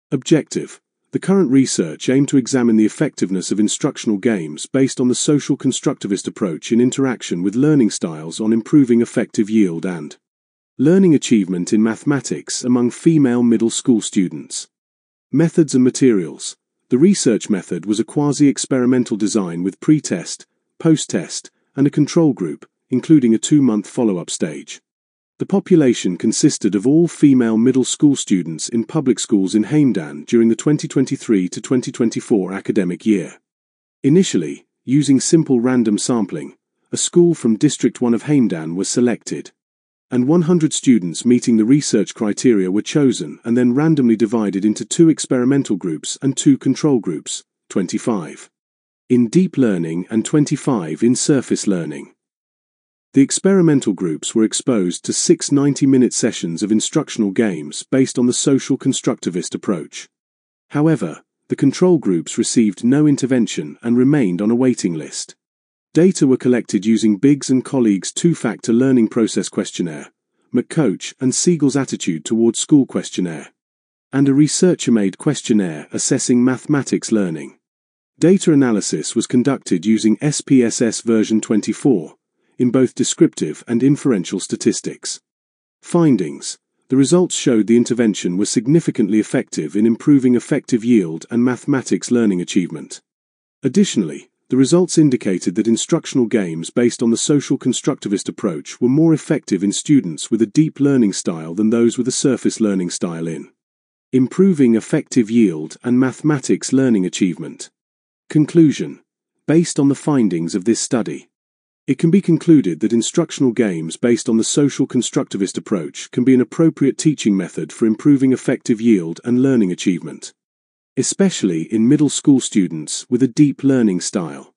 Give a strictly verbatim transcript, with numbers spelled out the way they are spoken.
Objective. The current research aimed to examine the effectiveness of instructional games based on the social constructivist approach in interaction with learning styles on improving effective yield and learning achievement in mathematics among female middle school students. Methods and materials. The research method was a quasi-experimental design with pre-test, post-test, and a control group, including a two-month follow-up stage. The population consisted of all female middle school students in public schools in Hamedan during the twenty twenty-three to twenty twenty-four academic year. Initially, using simple random sampling, a school from District one of Hamedan was selected, and one hundred students meeting the research criteria were chosen and then randomly divided into two experimental groups and two control groups, twenty-five in deep learning and twenty-five in surface learning. The experimental groups were exposed to six ninety-minute sessions of instructional games based on the social constructivist approach. However, the control groups received no intervention and remained on a waiting list. Data were collected using Biggs and colleagues' two-factor learning process questionnaire, McCoach and Siegel's attitude toward school questionnaire, and a researcher-made questionnaire assessing mathematics learning. Data analysis was conducted using S P S S version twenty-four, in both descriptive and inferential statistics. Findings. The results showed the intervention was significantly effective in improving effective yield and mathematics learning achievement. Additionally, the results indicated that instructional games based on the social constructivist approach were more effective in students with a deep learning style than those with a surface learning style in improving effective yield and mathematics learning achievement. Conclusion. Based on the findings of this study, it can be concluded that instructional games based on the social constructivist approach can be an appropriate teaching method for improving effective yield and learning achievement, especially in middle school students with a deep learning style.